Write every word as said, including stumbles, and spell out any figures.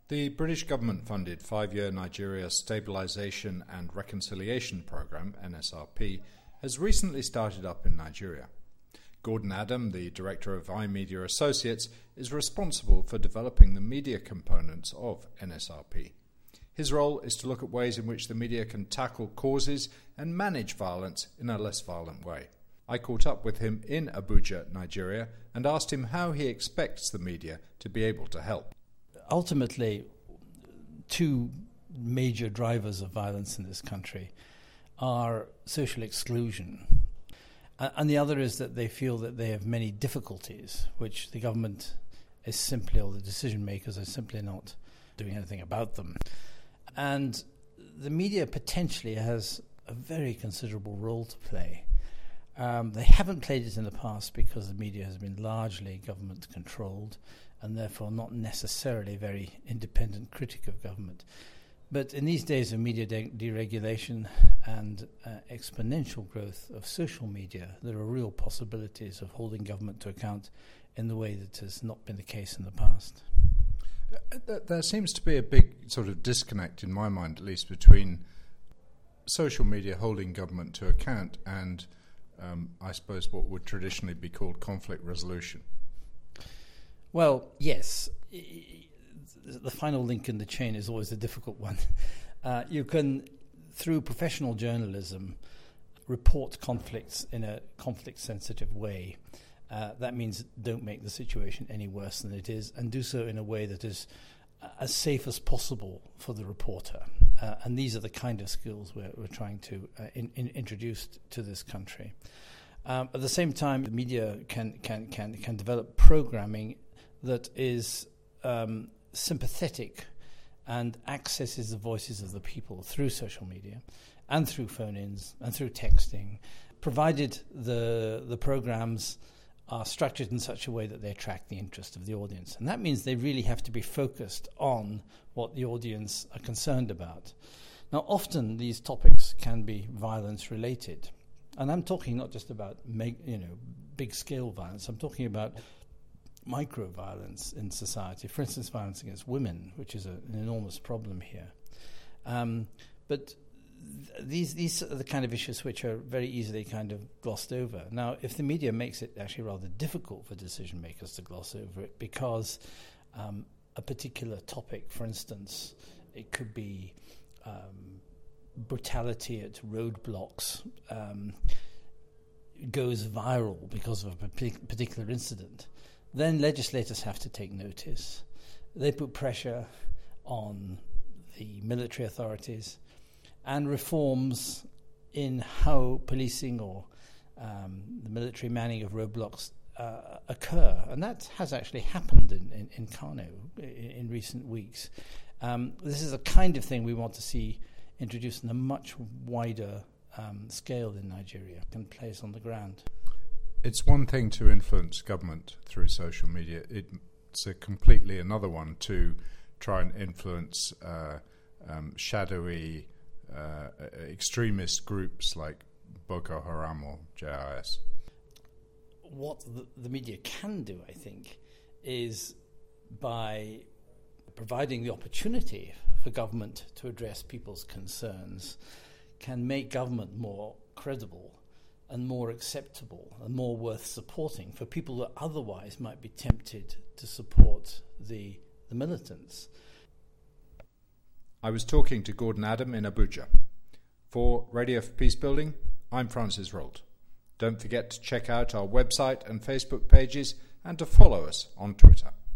The British government-funded five-year Nigeria Stabilisation and Reconciliation Programme, N S R P, has recently started up in Nigeria. Gordon Adam, the director of iMedia Associates, is responsible for developing the media components of N S R P. His role is to look at ways in which the media can tackle causes and manage violence in a less violent way. I caught up with him in Abuja, Nigeria, and asked him how he expects the media to be able to help. Ultimately, two major drivers of violence in this country are social exclusion, and the other is that they feel that they have many difficulties, which the government is simply, or the decision makers are simply not doing anything about them. And the media potentially has a very considerable role to play. Um, they haven't played it in the past because the media has been largely government-controlled and therefore not necessarily a very independent critic of government. But in these days of media de- deregulation and uh, exponential growth of social media, there are real possibilities of holding government to account in the way that has not been the case in the past. Uh, there seems to be a big sort of disconnect, in my mind at least, between social media holding government to account and, um, I suppose, what would traditionally be called conflict resolution. Well, yes. The final link in the chain is always a difficult one. Uh, you can, through professional journalism, report conflicts in a conflict-sensitive way. Uh, that means don't make the situation any worse than it is, and do so in a way that is uh, as safe as possible for the reporter. Uh, and these are the kind of skills we're, we're trying to uh, in, in, introduce to this country. Um, at the same time, the media can can can can develop programming that is um, sympathetic and accesses the voices of the people through social media and through phone-ins and through texting, provided the the programs are structured in such a way that they attract the interest of the audience. And that means they really have to be focused on what the audience are concerned about. Now, often these topics can be violence-related. And I'm talking not just about meg- you know, big-scale violence. I'm talking about micro-violence in society. For instance, violence against women, which is a, an enormous problem here. Um, but th- these these are the kind of issues which are very easily kind of glossed over. Now, if the media makes it actually rather difficult for decision makers to gloss over it because um, a particular topic, for instance, it could be um, brutality at roadblocks, um, goes viral because of a particular incident, then legislators have to take notice. They put pressure on the military authorities, and reforms in how policing or um, the military manning of roadblocks uh, occur. And that has actually happened in, in, in Kano in, in recent weeks. Um, this is a kind of thing we want to see introduced in a much wider um, scale in Nigeria and place on the ground. It's one thing to influence government through social media. It's a completely another one to try and influence uh, um, shadowy uh, extremist groups like Boko Haram or J I S. What the, the media can do, I think, is by providing the opportunity for government to address people's concerns, can make government more credible and more acceptable and more worth supporting for people that otherwise might be tempted to support the, the militants. I was talking to Gordon Adam in Abuja. For Radio for Peacebuilding, I'm Francis Rolt. Don't forget to check out our website and Facebook pages and to follow us on Twitter.